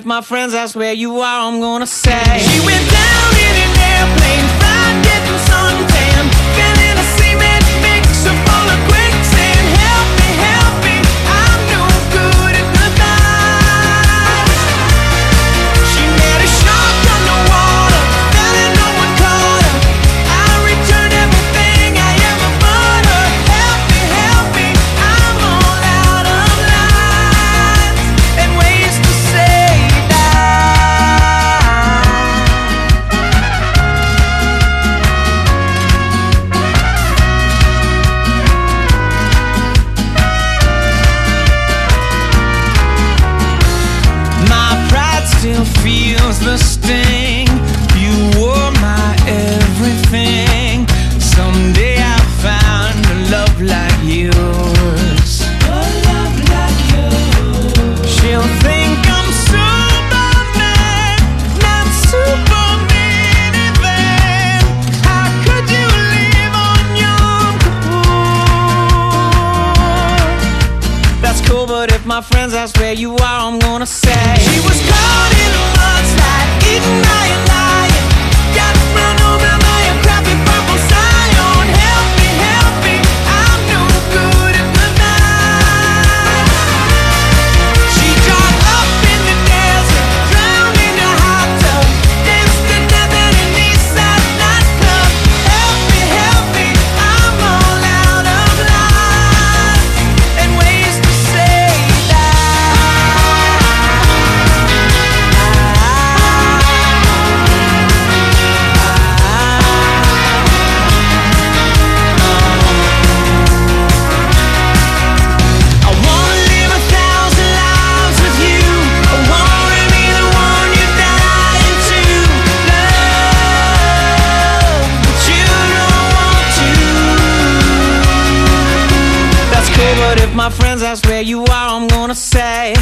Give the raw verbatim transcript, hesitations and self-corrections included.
if my friends ask where you are, I'm gonna say she went down in an airplane, fried, getting suntan, fell in a cement mixer full of quicksand. Help me, help me, I'm no good at goodbye. She met a shark underwater, fell and no one caught her. I returned everything I ever bought her. Help me, help me, I'm all out of lines and ways to say still feels the sting. You were my everything. Someday I'll find a love like yours. A love like yours. She'll think I'm Superman, not Superman even. How could you live on Yom Kippur? That's cool, but if my friends ask where you are, I'm gonna say she was caught in a mudslide, eaten by a lion, got run over by a crappy purple Scion. Help me, help me, I'm no good at goodbye. She dropped up in the desert, drowned in a hot tub, danced to death at an Eastside nightclub. Help me, help me, I'm all out of lines and ways to say my friends ask where you are, I'm gonna say